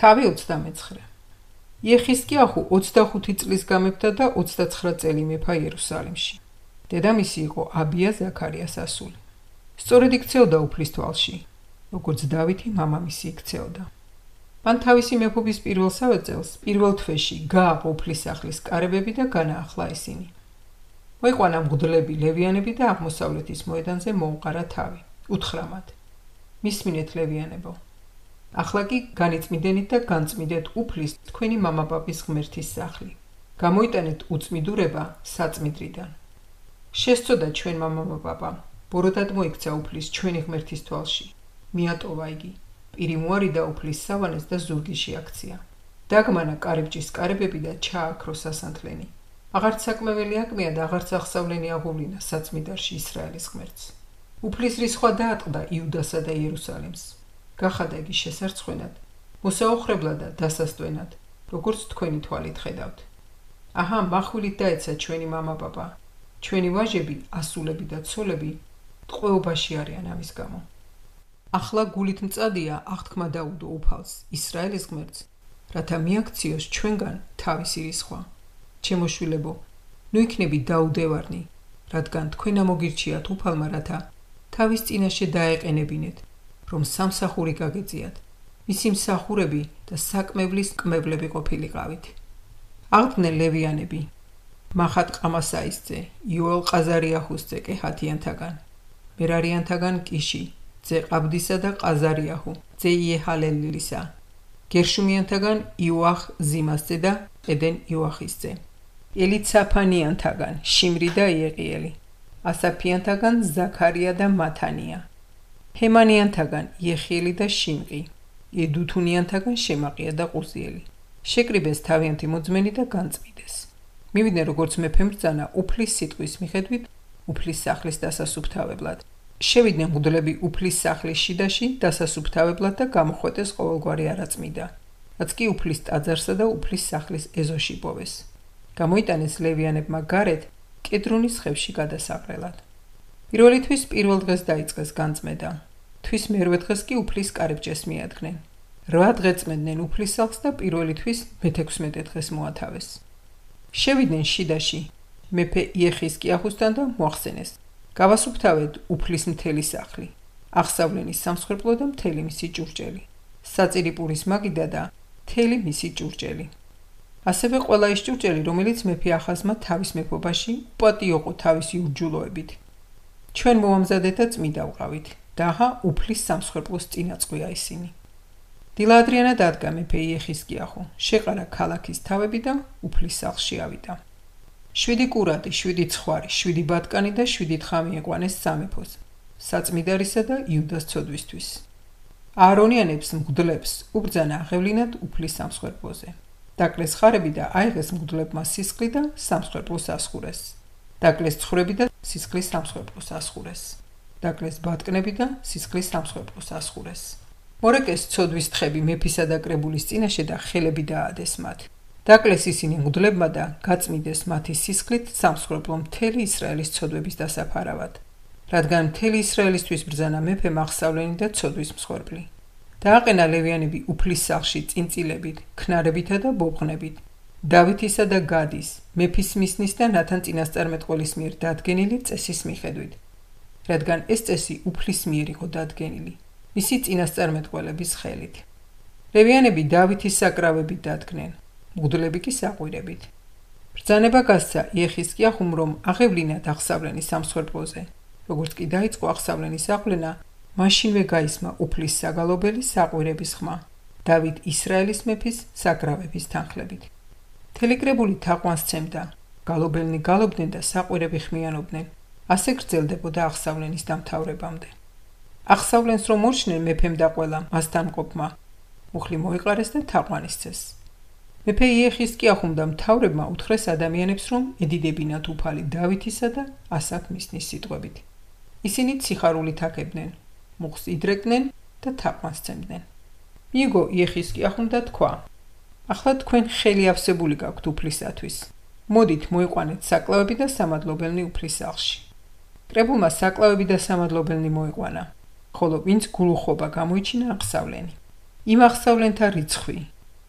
თავი 29. იეხისკიაჰუ 25 წლის გამეფდა და 29 წელი მეფა იერუსალიმში. დედამისი იყო აბია ზაქარიას ასული. სწორედ იქცეოდა უფლის თვალში, როგორც დავითი მამამისი იქცეოდა. მან თავისი მეფობის პირველსავე წელს, პირველ თვეში გააყო უფლის სახლის კარებები და განაახლა ისინი. მოიყვანა მღვდლები, ლევიანები და აღმოსავლეთის მოედანზე მოუყარა თავი. უთხრა მათ: მისმინეთ ლევიანებო, ახლა კი განიწმიდენით და განწმიდეთ უფლის თქვენი მამაპაპის ღმერთის სახლი. გამოიტანეთ უწმიდურება საწმიდრიდან. შესწოდა ჩვენ მამაპაპამ, ბოროტად მოიქცა უფლის ჩვენი ღმერთის თვალში. მიატოვა იგი, პირი მოარიდა უფლის სავანეს და ზურგი შეაქცია. დაგმანა კარიბჭის კარებები და ჩააქრო სასანთლენი. აღარც საკმეველი აკმეა და აღარც აღსავლენი აღუვლინა საწმიდარში ისრაელის ღმერთს. უფლის რისხვა დაატყდა იუდასა და იერუსალიმს. გახადა იგი შესარცხვენად, მოსაოხრებლად და დასასტვენად, როგორც თქვენი თვალით ხედავთ. აჰა, מחვილით დაეცა ჩვენი მამაპაპა, ჩვენი ვაჟები, ასულები და ცოლები ტყვეობაში არიან ამის გამო. ახლა გულით მწადია აღთქმა დაუდო უფალს, ისრაელის ღმერთს, რათა მიაქციოს ჩვენგან თავისი რისხვა. ჩემო შვილებო, ნუ იქნები დაუდევარნი, რადგან თქვენ ამოგირჩიათ უფალმა, რათა თავის წინაშე დაეყენებინეთ, რომ სამსახური გაგეწიათ, მისი მსახურები და საკმევლის კმევლები ყოფილიყავით. აღდგნენ ლევიანები: მახატ ყამასაისძე, იოელ ყაზარიაჰუს ძე კეჰათიანთაგან, მერარიანთაგან კიში, ძე ყაბდისა და ყაზარიაჰუ, ძე იეჰალელილისა, გერშუმიანთაგან იოახ ზიმასძე და ყედენ იოახისძე, ელიცაფანიანთაგან შიმრი და იეყიელი, ასაფიანთაგან ზაქარია და მათანია, ჰემანიანთაგან იეხიელი და შიმყი, ედუთუნიანთაგან შემაყია და ყუზიელი. შეკრიბეს თავიანთი მოძმენი და განწმიდეს. მივიდნენ როგორც მეფემ ბრძანა უფლის სიტყვის მიხედვით უფლის სახლის დასასუფთავებლად. შევიდნენ მღვდლები უფლის სახლის შიდაში დასასუფთავებლად და გამოხვედეს ყოველგვარი არაწმიდა, რაც კი უფლის ტაძარსა და უფლის სახლის ეზოში პოვეს. გამოიტანეს ლევიანებმა გარეთ კედრონის ხევში გადასაყრელად. პირველი თვის პირველ დღეს დაიწყეს განწმედა. თვის მერვე დღეს კი უფლის კარიბჭეს მიადგნენ. 8 დღე წმენდნენ უფლის სახლს და პირველი თვის მე-16 დღეს მოათავეს. შევიდნენ შიდაში მეფე იეხისკიაჰუსთან და მოახსენეს: გავასუფთავეთ უფლის მთელი სახლი, აღსავლენის სამსხვერპლო და მთელი მისი ჭურჭელი, საწირიპურის მაგიდა და მთელი მისი ჭურჭელი. ასევე ყველა ის ჭურჭელი, რომელიც მეფე ახაზმა თავის მეფობაში უპატიო იყო თავისი უჯულოებით. ჩვენ მოამზადეთ და წმიდა ვყავით და აჰა უფლის სამსხვერპლოს წინაწყვია ისინი. დილადრიანად ადგა მეფე იეხისკიაჰუ, შეყარა ქალაქის თავები და უფლის სახლში ავიდა. 7 კურატი, 7 ცხვარი, 7 ბატკანი და 7 თხამი ეყვანეს სამეფოს, საწმიდარისა და იუდას ცოდვისთვის. აარონიანებს მღვდლებს უბრძანა აღევლინათ უფლის სამსხვერპლოზე. დაკლეს ხარები და აიღეს მღვდლებმა სისხლი და სამსხვერპლოს ასხურეს. დაკლეს ცხვრები და სისხლის სამსხვერპლოს ასხურეს. დაკლეს ბატკნები და სისხლის სამსხვერპლოს ასხურეს. მორეკეს ცოდვის თხები მეფისა და კრებულის წინაშე და ხელები დაადეს მათ. დაკლეს ისინი მღვდლებმა და გაწმიდეს მათი სისხლით სამსხვერპლო მთელი ისრაელის ცოდვების დასაფარავად, რადგან მთელი ისრაელისთვის ბრძანა მეფემ აღსავლენი და ცოდვის მსხვერპლი. დააყენა ლევიანები უფლის სახლში წინწილებით, ქნარებითა და ბობღნებით, დავითისა და გადის, მეფის მისნის და ნათან წინასწარმეტყველის მიერ დადგენილი წესის მიხედვით, რადგან ეს წესი უფლის მიერ იყო დადგენილი, მისი წინასწარმეტყველების ხელით. ლევიანები დავითის საკრავებით დადგნენ, მღვდლები კი საყვირებით. ბრძანება გასცა იეხისკიაჰუმ, რომ აღევლინათ აღსავლენის სამსხვერპლოზე. როგორც კი დაიწყო აღსავლენის აღვლენა, მაშინვე გაისმა უფლის საგალობელი საყვირების ხმა, დავით ისრაელის მეფის საკრავების თანხლებით. თელიკრებული თაყვანს ცემდა, გალობელნი გალობდნენ და საყვირები ხმიანობდნენ, ასე გრძელდებოდა აღსავლენის დამთავრებამდე. აღსავლენს რომ ორჩნენ მეფემ და ყველა მასთან მყოფმა, მუხლი მოიყარეს და თაყვანისცეს. მეფე იეხისკიაჰუმ და მთავრებმა უთხრეს ადამიანებს, რომ ედიდებინათ უფალი დავითისა და ასაფ მისნის სიტყვებით. ისინი სიხარულით აკებდნენ, მუხს იდრეკდნენ და თაყვანს ცემდნენ. მიიგო იეხისკიაჰუმ და თქვა: ახლა თქვენ ხელი ავსებული გაქვთ უფლისათვის. მოდით მოიყვანეთ საკლავები და სამადლობელნი უფლის სახლში. კრებულმა საკლავები და სამადლობელნი მოიყვანა, ხოლო ვინც გულუხობა გამოიჩინა აღსავლენი. იმ აღსავლენთა რიცხვი,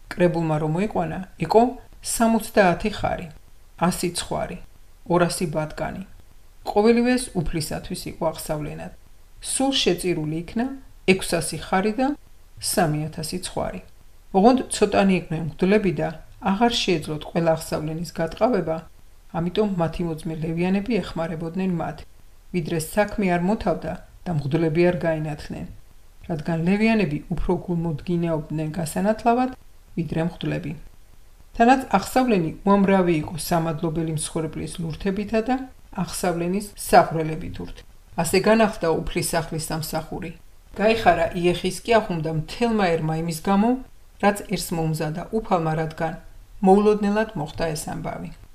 კრებულმა რომ მოიყვანა, იყო 70 ხარი, 100 ცხვარი, 200 ბატკანი. ყოველივეს უფლისათვის იყო აღსავლენად. სულ შეწირული იქნა 600 ხარი და 3000 ცხვარი. ოღონდ ცოტანი იყვნენ მღვდლები და აღარ შეეძლოთ ყველა აღსავლენის გატყავება, ამიტომ მათი მოძმე ლევიანები ეხმარებოდნენ მათ, ვიდრე საქმე არ მოთავდა და მღვდლები არ გაინათლნენ, რადგან ლევიანები უფრო გულმოდგინეობდნენ გასანათლავად, ვიდრე მღვდლები. თანაც აღსავლენი უამრავი იყო სამადლობელი მსხვერპლის ლურთებითა და აღსავლენის საყრელებით ურთ. ასე განახლდა უფლისახლის სამსახური. გაიხარა იეხისკიახუმ და მთელმა ერმა იმის გამო, რაც ერს მოუმზადა უფალმა, რადგან მოულოდნელად მოხდა ეს ამბავი.